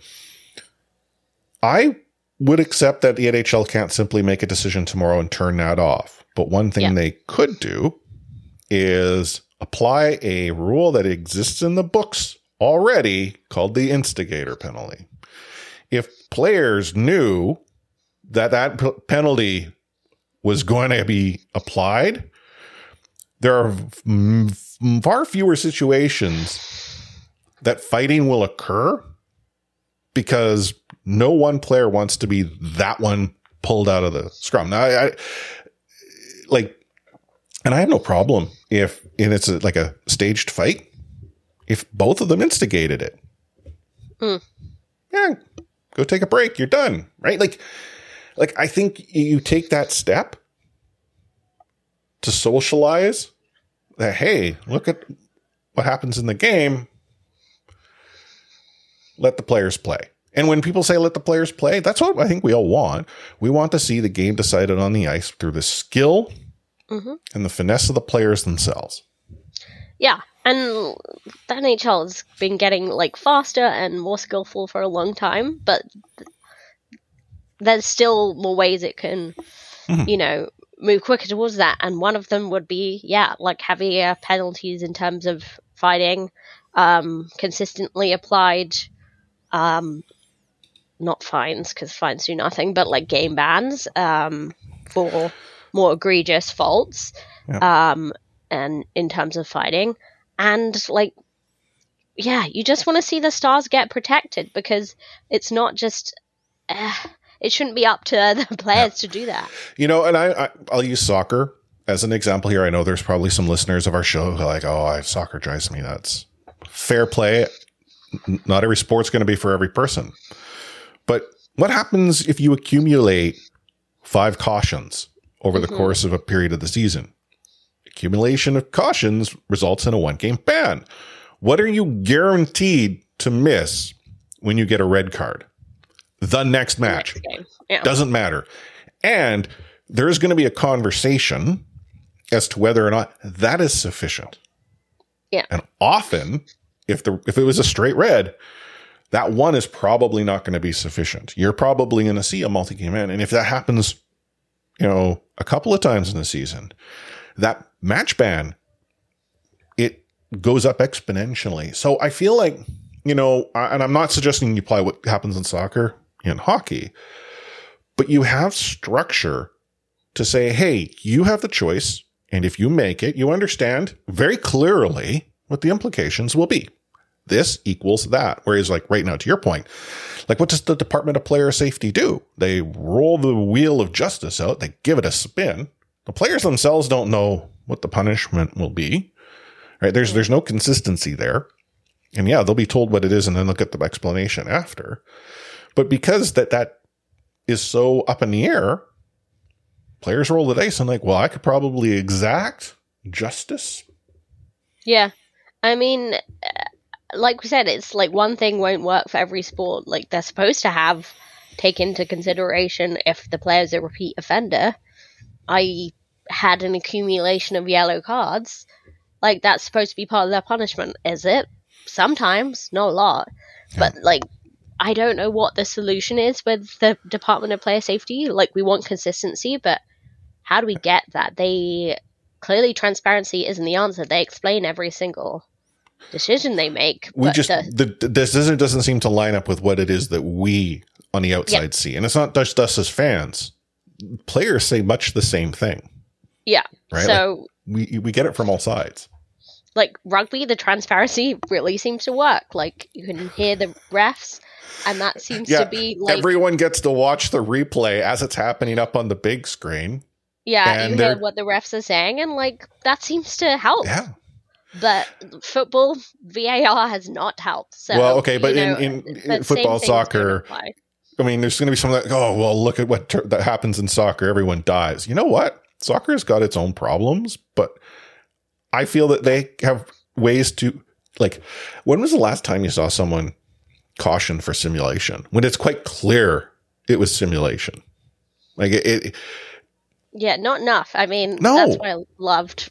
I would accept that the N H L can't simply make a decision tomorrow and turn that off. But one thing yeah. they could do is apply a rule that exists in the books already called the instigator penalty. If players knew that that p- penalty was going to be applied, there are f- far fewer situations that fighting will occur because no one player wants to be that one pulled out of the scrum. Now, I, I like, and I have no problem if, and it's a, like a staged fight, if both of them instigated it. Mm. Yeah, go take a break. You're done, right? Like, Like, I think you take that step to socialize that, hey, look at what happens in the game. Let the players play. And when people say let the players play, that's what I think we all want. We want to see the game decided on the ice through the skill mm-hmm. and the finesse of the players themselves. Yeah, and the N H L has been getting, like, faster and more skillful for a long time, but there's still more ways it can, mm-hmm. you know, move quicker towards that. And one of them would be, yeah, like heavier penalties in terms of fighting, um, consistently applied, um, not fines, because fines do nothing, but like game bans um, for more egregious faults, yeah. um, and in terms of fighting. And, like, yeah, you just want to see the stars get protected, because it's not just... Uh, It shouldn't be up to the players yeah. to do that. You know, and I, I, I'll use soccer as an example here. I know there's probably some listeners of our show who are like, oh, I, soccer drives me nuts. Fair play. Not every sport's going to be for every person. But what happens if you accumulate five cautions over mm-hmm. the course of a period of the season? Accumulation of cautions results in a one-game ban. What are you guaranteed to miss when you get a red card? The next match. Next yeah. Doesn't matter. And there's going to be a conversation as to whether or not that is sufficient. Yeah. And often, if the if it was a straight red, that one is probably not going to be sufficient. You're probably going to see a multi-game end. And if that happens, you know, a couple of times in the season, that match ban, it goes up exponentially. So I feel like, you know, and I'm not suggesting you apply what happens in soccer in hockey, but you have structure to say, hey, you have the choice. And if you make it, you understand very clearly what the implications will be. This equals that. Whereas like right now, to your point, like what does the Department of Player Safety do? They roll the wheel of justice out. They give it a spin. The players themselves don't know what the punishment will be, right? There's, there's no consistency there. And yeah, they'll be told what it is and then they'll get the explanation after. But because that, that is so up in the air, players roll the dice and like, well, I could probably exact justice. Yeah. I mean, like we said, it's like one thing won't work for every sport. Like they're supposed to have take into consideration if the player's a repeat offender, that is had an accumulation of yellow cards. Like that's supposed to be part of their punishment. Is it? Sometimes, not a lot. Yeah. But like, I don't know what the solution is with the Department of Player Safety. Like we want consistency, but how do we get that? They clearly transparency isn't the answer. They explain every single decision they make. We just the, the decision doesn't seem to line up with what it is that we on the outside yeah. see, and it's not just us as fans. Players say much the same thing. Yeah. Right. So like we we get it from all sides. Like rugby, the transparency really seems to work. Like you can hear the refs. And that seems yeah, to be like... everyone gets to watch the replay as it's happening up on the big screen. Yeah, you hear what the refs are saying, and like that seems to help. Yeah. But football, V A R has not helped. So, well, okay, but know, in, in, in football, soccer, I mean, there's going to be some that, oh, well, look at what ter- that happens in soccer. Everyone dies. You know what? Soccer has got its own problems, but I feel that they have ways to, like, when was the last time you saw someone caution for simulation when it's quite clear it was simulation? Like it, it yeah, not enough. I mean, no. That's what I loved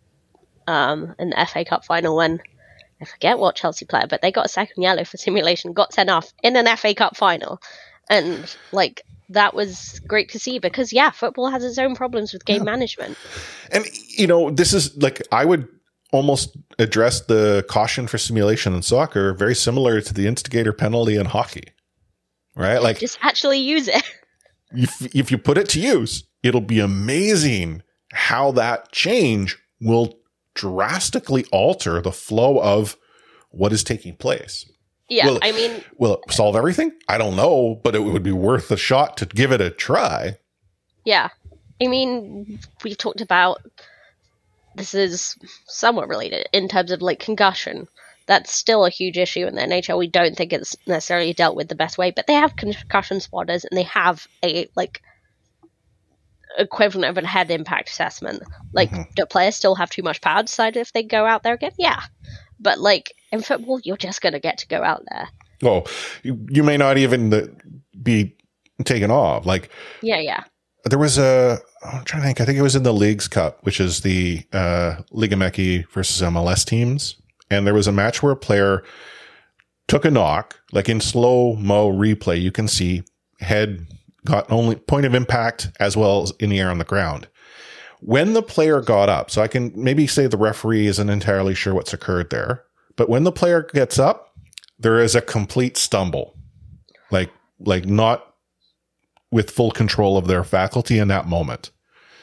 um in the F A Cup final when I forget what Chelsea player, but they got a second yellow for simulation, got sent off in an F A Cup final, and like that was great to see because yeah, football has its own problems with game yeah. management. And you know, this is like I would almost address the caution for simulation in soccer very similar to the instigator penalty in hockey, right? Like just actually use it. If, if you put it to use, it'll be amazing how that change will drastically alter the flow of what is taking place. Yeah, will, I mean... Will it solve everything? I don't know, but it would be worth a shot to give it a try. Yeah. I mean, we talked about... This is somewhat related in terms of like concussion. That's still a huge issue in the N H L. We don't think it's necessarily dealt with the best way, but they have concussion spotters and they have a like equivalent of a head impact assessment. Like, mm-hmm. do players still have too much power to decide if they go out there again? Yeah, but like in football, you're just going to get to go out there. Oh, you, you may not even be taken off. Like, yeah, yeah. There was a, I'm trying to think, I think it was in the Leagues Cup, which is the uh, Liga M X versus M L S teams. And there was a match where a player took a knock, like in slow-mo replay, you can see head got only point of impact as well as in the air on the ground. When the player got up, so I can maybe say the referee isn't entirely sure what's occurred there, but when the player gets up, there is a complete stumble, like, like not with full control of their faculty in that moment.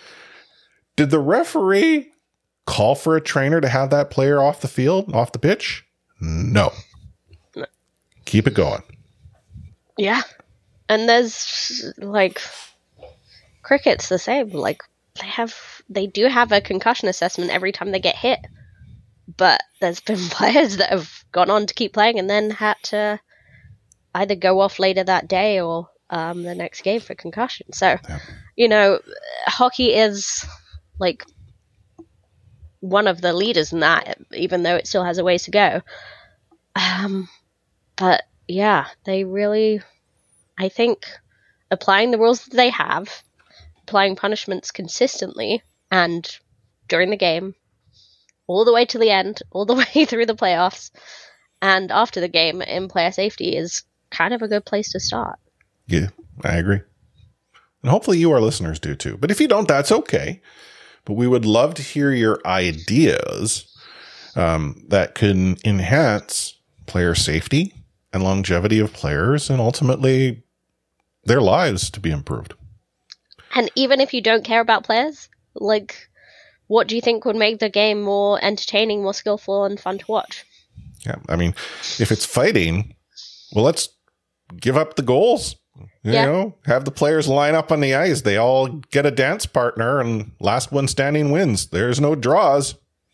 Did the referee call for a trainer to have that player off the field, off the pitch? No. no. Keep it going. Yeah. And there's like cricket's the same. Like they have, they do have a concussion assessment every time they get hit. But there's been players that have gone on to keep playing and then had to either go off later that day or Um, the next game for concussion. So, yeah. you know, hockey is like one of the leaders in that, even though it still has a ways to go. Um, but yeah, they really, I think, applying the rules that they have, applying punishments consistently and during the game, all the way to the end, all the way through the playoffs, and after the game in player safety is kind of a good place to start. Yeah, I agree. And hopefully you, our listeners, do too. But if you don't, that's okay. But we would love to hear your ideas um, that can enhance player safety and longevity of players and ultimately their lives to be improved. And even if you don't care about players, like, what do you think would make the game more entertaining, more skillful, and fun to watch? Yeah, I mean, if it's fighting, well, let's give up the goals. You yeah. know, have the players line up on the ice. They all get a dance partner, and last one standing wins. There's no draws.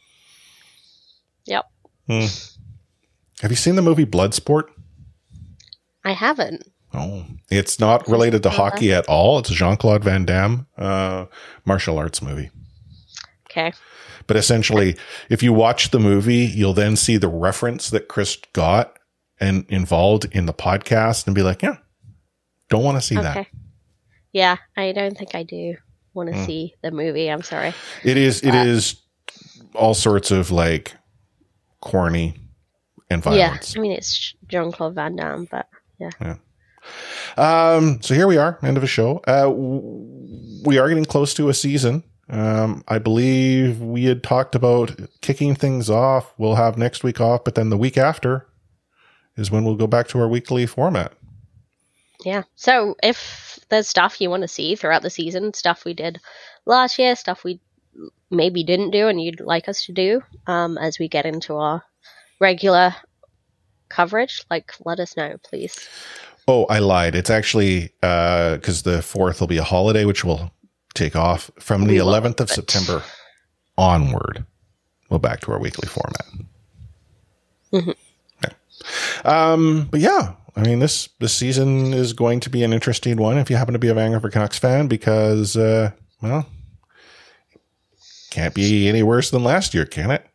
Yep. Hmm. Have you seen the movie Bloodsport? I haven't. Oh, it's not related to hockey at all. It's a Jean-Claude Van Damme uh, martial arts movie. Okay. But essentially, if you watch the movie, you'll then see the reference that Chris got and involved in the podcast and be like, yeah, don't want to see okay. that. Yeah, I don't think I do want to Mm. see the movie. I'm sorry. It is, it Uh, is all sorts of like corny and violence. Yeah, I mean, it's Jean-Claude Van Damme, but yeah. Yeah. Um, so here we are, end of a show. Uh, w- we are getting close to a season. Um, I believe we had talked about kicking things off. We'll have next week off, but then the week after is when we'll go back to our weekly format. Yeah. So if there's stuff you want to see throughout the season, stuff we did last year, stuff we maybe didn't do and you'd like us to do, um, as we get into our regular coverage, like, let us know, please. Oh, I lied. It's actually, uh, cause the fourth will be a holiday, which will take off from the eleventh of September onward. We'll back to our weekly format. Mm-hmm. Yeah. Um, but yeah, I mean, this, this season is going to be an interesting one if you happen to be a Vancouver Canucks fan, because, uh, well, can't be any worse than last year, can it?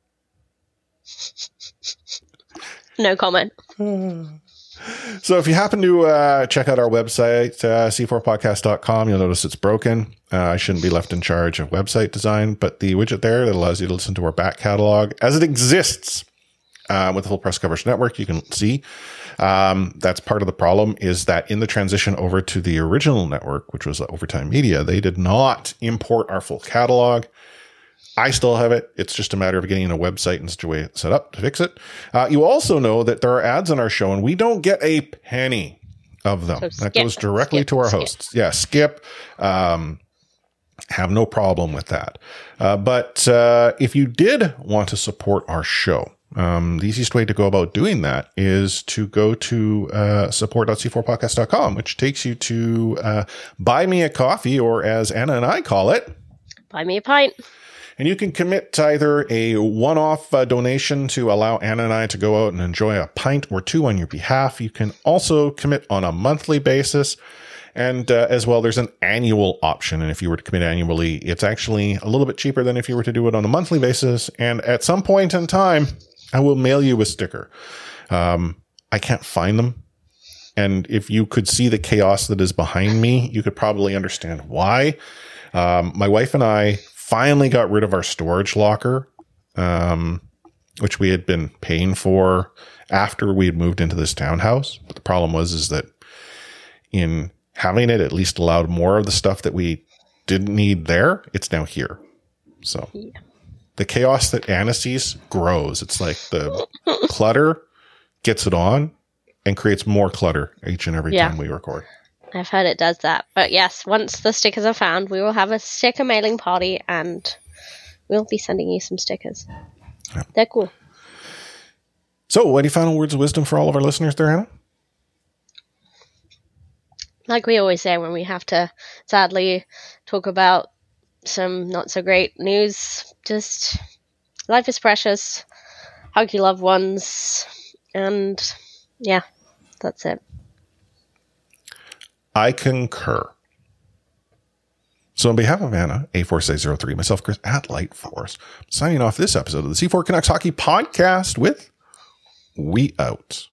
No comment. So if you happen to uh, check out our website, uh, c four podcast dot com, you'll notice it's broken. Uh, I shouldn't be left in charge of website design, but the widget there that allows you to listen to our back catalog as it exists uh, with the Full Press Coverage Network, you can see. Um, that's part of the problem, is that in the transition over to the original network, which was Overtime Media, they did not import our full catalog. I still have it. It's just a matter of getting a website in such a way set up to fix it. Uh, you also know that there are ads on our show, and we don't get a penny of them. So that skip, goes directly skip, to our skip. hosts. Yeah, skip. Um, have no problem with that. Uh, but uh, if you did want to support our show, um, the easiest way to go about doing that is to go to uh, support dot c four podcast dot com, which takes you to uh, Buy Me a Coffee, or as Anna and I call it, Buy me a pint. and you can commit to either a one-off uh, donation to allow Anna and I to go out and enjoy a pint or two on your behalf. You can also commit on a monthly basis. And uh, as well, there's an annual option. And if you were to commit annually, it's actually a little bit cheaper than if you were to do it on a monthly basis. And at some point in time, I will mail you a sticker. Um, I can't find them. And if you could see the chaos that is behind me, you could probably understand why. Um, my wife and I finally got rid of our storage locker, um, which we had been paying for after we had moved into this townhouse. But the problem was, is that in having it at least allowed more of the stuff that we didn't need there, it's now here. So yeah. The chaos that Anna sees grows. It's like the clutter gets it on and creates more clutter each and every Yeah. time we record. I've heard it does that. But yes, once the stickers are found, we will have a sticker mailing party and we'll be sending you some stickers. Yeah. They're cool. So, any final words of wisdom for all of our listeners there, Hannah? Like we always say when we have to sadly talk about some not so great news, just life is precious, hug your loved ones, and yeah, that's it. I concur. So on behalf of Anna, A four six zero three, myself, Chris, at Light Force, signing off this episode of the C four Canucks Hockey Podcast with We Out.